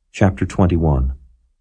Chapter 21.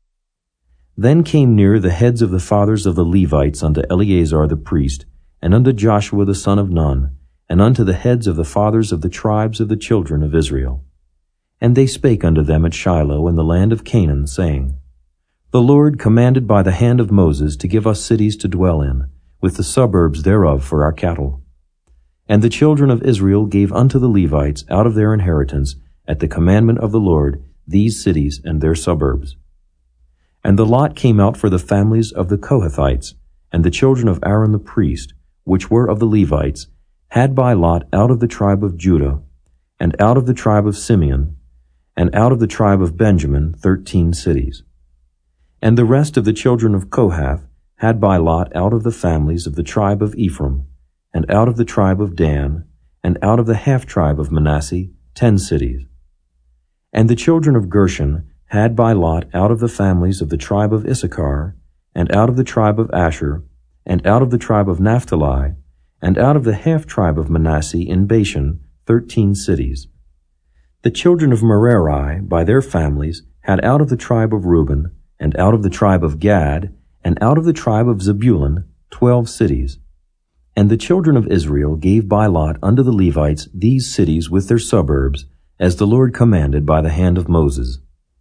Then came near the heads of the fathers of the Levites unto Eleazar the priest, and unto Joshua the son of Nun, and unto the heads of the fathers of the tribes of the children of Israel. And they spake unto them at Shiloh in the land of Canaan, saying, The Lord commanded by the hand of Moses to give us cities to dwell in, with the suburbs thereof for our cattle. And the children of Israel gave unto the Levites out of their inheritance, at the commandment of the Lord, these cities and their suburbs. And the lot came out for the families of the Kohathites, and the children of Aaron the priest, which were of the Levites, had by lot out of the tribe of Judah, and out of the tribe of Simeon, and out of the tribe of Benjamin 13 cities. And the rest of the children of Kohath had by lot out of the families of the tribe of Ephraim, and out of the tribe of Dan, and out of the half-tribe of Manasseh 10 cities. And the children of Gershon had by lot out of the families of the tribe of Issachar, and out of the tribe of Asher, and out of the tribe of Naphtali, and out of the half-tribe of Manasseh in Bashan 13 cities. The children of Merari by their families had out of the tribe of Reuben, and out of the tribe of Gad, and out of the tribe of Zebulun 12 cities. And the children of Israel gave by lot unto the Levites these cities with their suburbs, as the Lord commanded by the hand of Moses.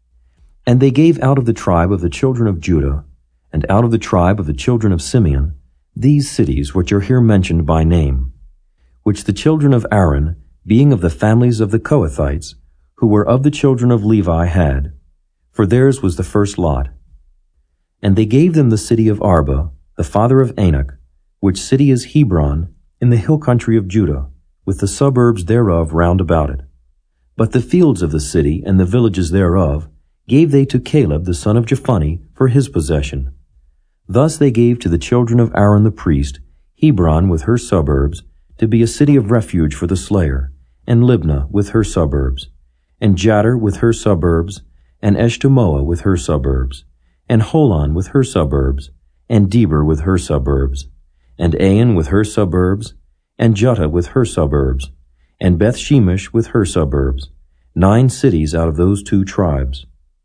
And they gave out of the tribe of the children of Judah, and out of the tribe of the children of Simeon, these cities which are here mentioned by name, which the children of Aaron, being of the families of the Kohathites, who were of the children of Levi, had, for theirs was the first lot. And they gave them the city of Arba, the father of Anak, which city is Hebron, in the hill country of Judah, with the suburbs thereof round about it. But the fields of the city and the villages thereof gave they to Caleb the son of Jephunneh for his possession. Thus they gave to the children of Aaron the priest Hebron with her suburbs, to be a city of refuge for the slayer, and Libnah with her suburbs, and Jattir with her suburbs, and Eshtemoa with her suburbs, and Holon with her suburbs, and Debir with her suburbs, and Ain with her suburbs, and Juttah with her suburbs, and Beth Shemesh with her suburbs, 9 cities out of those 2 tribes.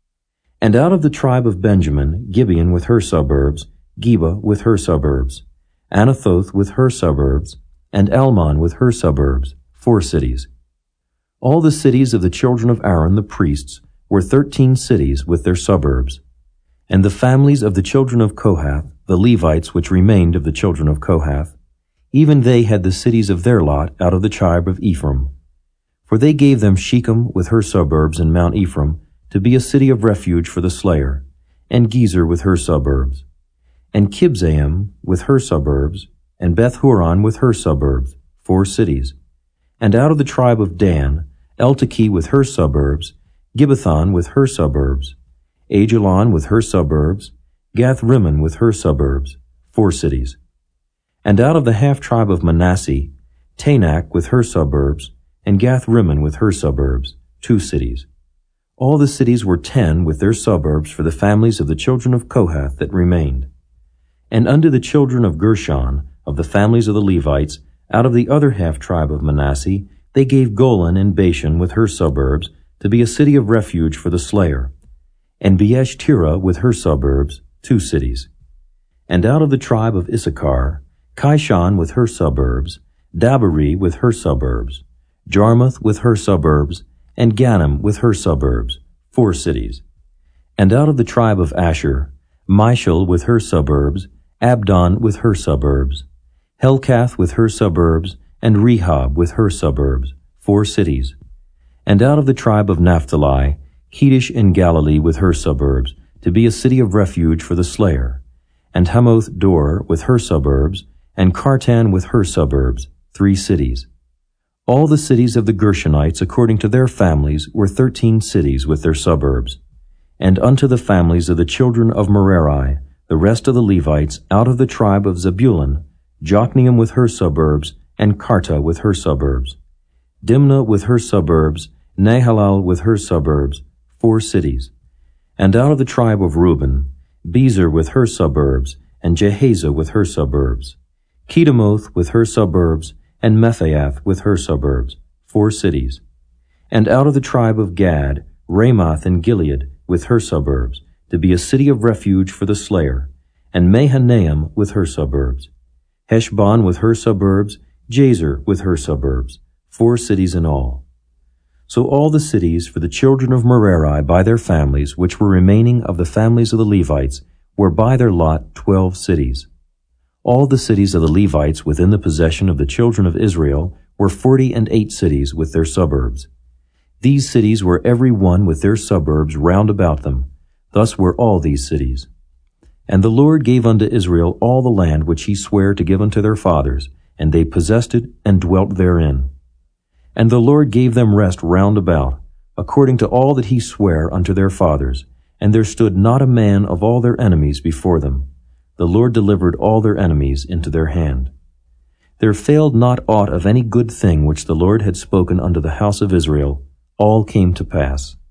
And out of the tribe of Benjamin, Gibeon with her suburbs, Geba with her suburbs, Anathoth with her suburbs, and Almon with her suburbs, 4 cities. All the cities of the children of Aaron the priests were 13 cities with their suburbs. And the families of the children of Kohath, the Levites which remained of the children of Kohath, even they had the cities of their lot out of the tribe of Ephraim. For they gave them Shechem with her suburbs in Mount Ephraim, to be a city of refuge for the slayer, and Gezer with her suburbs, and Kibzaim with her suburbs, and Beth-horon with her suburbs, 4 cities. And out of the tribe of Dan, Eltekeh with her suburbs, Gibbethon with her suburbs, Ajalon with her suburbs, Gath-rimmon with her suburbs, 4 cities. And out of the half-tribe of Manasseh, Tanakh with her suburbs, and Gath-rimmon with her suburbs, 2 cities. All the cities were 10 with their suburbs for the families of the children of Kohath that remained. And unto the children of Gershon, of the families of the Levites, out of the other half-tribe of Manasseh, they gave Golan and Bashan with her suburbs, to be a city of refuge for the slayer, and Beeshtira with her suburbs, 2 cities. And out of the tribe of Issachar, Kishon with her suburbs, Dabari with her suburbs, Jarmuth with her suburbs, and Ganim with her suburbs, 4 cities. And out of the tribe of Asher, Mishal with her suburbs, Abdon with her suburbs, Helkath with her suburbs, and Rehob with her suburbs, 4 cities. And out of the tribe of Naphtali, Kedesh in Galilee with her suburbs, to be a city of refuge for the slayer, and Hamoth Dor with her suburbs, and Kartan with her suburbs, 3 cities. All the cities of the Gershonites according to their families were 13 cities with their suburbs. And unto the families of the children of Merari, the rest of the Levites out of the tribe of Zebulun, Jokneam with her suburbs, and Karta with her suburbs, Dimnah with her suburbs, Nahalal with her suburbs, 4 cities. And out of the tribe of Reuben, Bezer with her suburbs, and Jehaza with her suburbs, Kedemoth with her suburbs, and Mephaath with her suburbs, 4 cities. And out of the tribe of Gad, Ramoth in Gilead with her suburbs, to be a city of refuge for the slayer, and Mahanaim with her suburbs, Heshbon with her suburbs, Jazer with her suburbs, 4 cities in all. So all the cities for the children of Merari by their families, which were remaining of the families of the Levites, were by their lot 12 cities. All the cities of the Levites within the possession of the children of Israel were 48 cities with their suburbs. These cities were every one with their suburbs round about them. Thus were all these cities. And the Lord gave unto Israel all the land which he sware to give unto their fathers, and they possessed it and dwelt therein. And the Lord gave them rest round about, according to all that he sware unto their fathers, and there stood not a man of all their enemies before them. The Lord delivered all their enemies into their hand. There failed not aught of any good thing which the Lord had spoken unto the house of Israel. All came to pass.